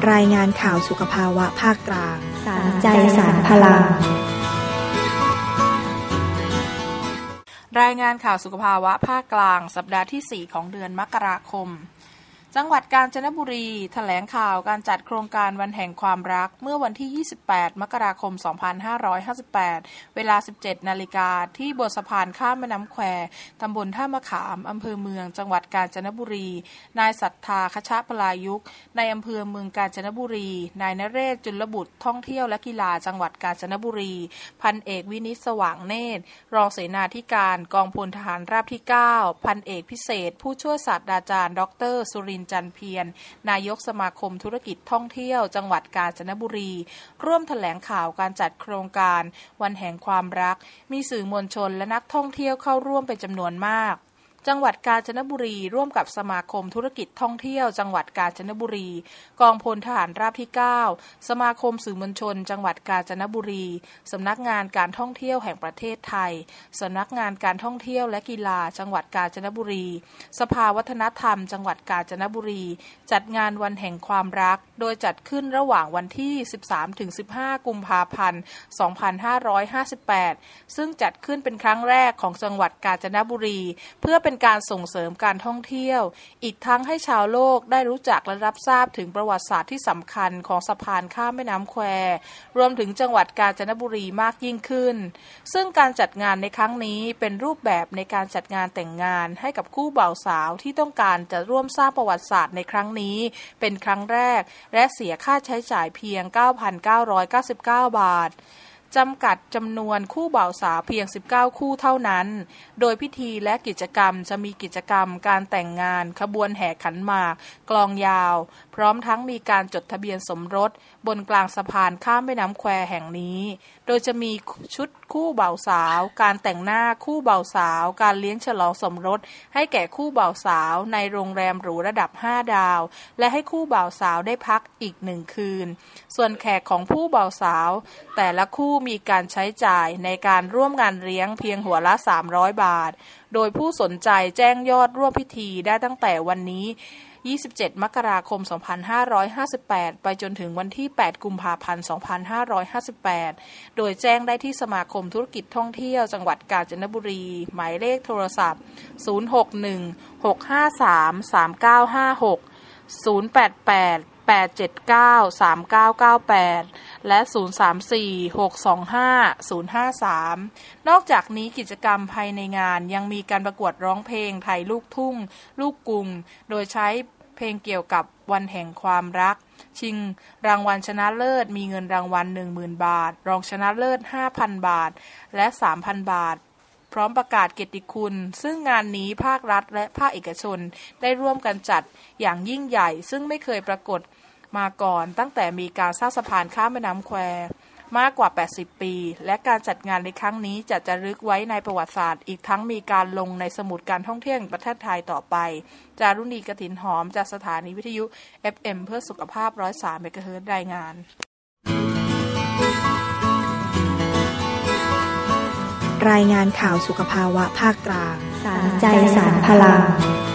รายงานข่าวสุขภาวะภาคกลางสารใจสารพลังรายงานข่าวสุขภาวะภาคกลางสัปดาห์ที่4ของเดือนมกราคมจังหวัดกาญจนบุรีแถลงข่าวการจัดโครงการวันแห่งความรักเมื่อวันที่28มกราคม2558เวลา 17:00 น.ที่บนสะพานข้ามแม่น้ำแควตำบลท่ามะขามอำเภอเมืองจังหวัดกาญจนบุรีนายศรัทธาคชปรายุกต์ในอำเภอเมืองกาญจนบุรีนายนเรศจุลบุตรท่องเที่ยวและกีฬาจังหวัดกาญจนบุรีพันเอกวินิตสว่างเนตรรองเสนาธิการกองพลทหารราบที่9พันเอกพิเศษผู้ช่วยศาสตราจารย์ดร.สุรินทร์จันเพียรนายกสมาคมธุรกิจท่องเที่ยวจังหวัดกาญจนบุรีร่วมแถลงข่าวการจัดโครงการวันแห่งความรักมีสื่อมวลชนและนักท่องเที่ยวเข้าร่วมเป็นจำนวนมากจังหวัดกาญจนบุรีร่วมกับสมาคมธุรกิจท่องเที่ยวจังหวัดกาญจนบุรีกองพลทหารราบที่9สมาคมสื่อมวลชนจังหวัดกาญจนบุรีสำนักงานการท่องเที่ยวแห่งประเทศไทยสำนักงานการท่องเที่ยวและกีฬาจังหวัดกาญจนบุรีสภาวัฒนธรรมจังหวัดกาญจนบุรีจัดงานวันแห่งความรักโดยจัดขึ้นระหว่างวันที่ 13-15 กุมภาพันธ์ 2558ซึ่งจัดขึ้นเป็นครั้งแรกของจังหวัดกาญจนบุรีเพื่อเป็นการส่งเสริมการท่องเที่ยวอีกทั้งให้ชาวโลกได้รู้จักและรับทราบถึงประวัติศาสตร์ที่สำคัญของสะพานข้ามแม่น้ำแควรวมถึงจังหวัดกาญจนบุรีมากยิ่งขึ้นซึ่งการจัดงานในครั้งนี้เป็นรูปแบบในการจัดงานแต่งงานให้กับคู่บ่าวสาวที่ต้องการจะร่วมสร้างประวัติศาสตร์ในครั้งนี้เป็นครั้งแรกและเสียค่าใช้จ่ายเพียง 9,999 บาทจำกัดจำนวนคู่บ่าวสาวเพียง19คู่เท่านั้นโดยพิธีและกิจกรรมจะมีกิจกรรมการแต่งงานขบวนแห่ขันหมากกลองยาวพร้อมทั้งมีการจดทะเบียนสมรสบนกลางสะพานข้ามแม่น้ำแควแห่งนี้โดยจะมีชุดคู่บ่าวสาวการแต่งหน้าคู่บ่าวสาวการเลี้ยงฉลองสมรสให้แก่คู่บ่าวสาวในโรงแรมหรูระดับ5ดาวและให้คู่บ่าวสาวได้พักอีก1คืนส่วนแขกของผู้บ่าวสาวแต่ละคู่มีการใช้จ่ายในการร่วมงานเลี้ยงเพียงหัวละ300 บาทโดยผู้สนใจแจ้งยอดร่วมพิธีได้ตั้งแต่วันนี้27มกราคม2558ไปจนถึงวันที่8กุมภาพันธ์2558โดยแจ้งได้ที่สมาคมธุรกิจท่องเที่ยวจังหวัดกาญจนบุรีหมายเลขโทรศัพท์061-653-3956 088-879-3998 และ 034-625-053 นอกจากนี้กิจกรรมภายในงานยังมีการประกวดร้องเพลงไทยลูกทุ่งลูกกรุงโดยใช้เพลงเกี่ยวกับวันแห่งความรักชิงรางวัลชนะเลิศมีเงินรางวัล 10,000 บาทรองชนะเลิศ 5,000 บาทและ 3,000 บาทพร้อมประกาศเกียรติคุณซึ่งงานนี้ภาครัฐและภาคเอกชนได้ร่วมกันจัดอย่างยิ่งใหญ่ซึ่งไม่เคยปรากฏมาก่อนตั้งแต่มีการสร้างสะพานข้ามแม่น้ำแควมากกว่า80ปีและการจัดงานในครั้งนี้จะรึกไว้ในประวัติศาสตร์อีกทั้งมีการลงในสมุดการท่องเที่ยวแห่งประเทศไทยต่อไปจารุณี กฐินหอมจากสถานีวิทยุ FM เพื่อสุขภาพ 103 เมกะเฮิรตซ์รายงานรายงานข่าวสุขภาวะภาคกลางสารใจสารพลัง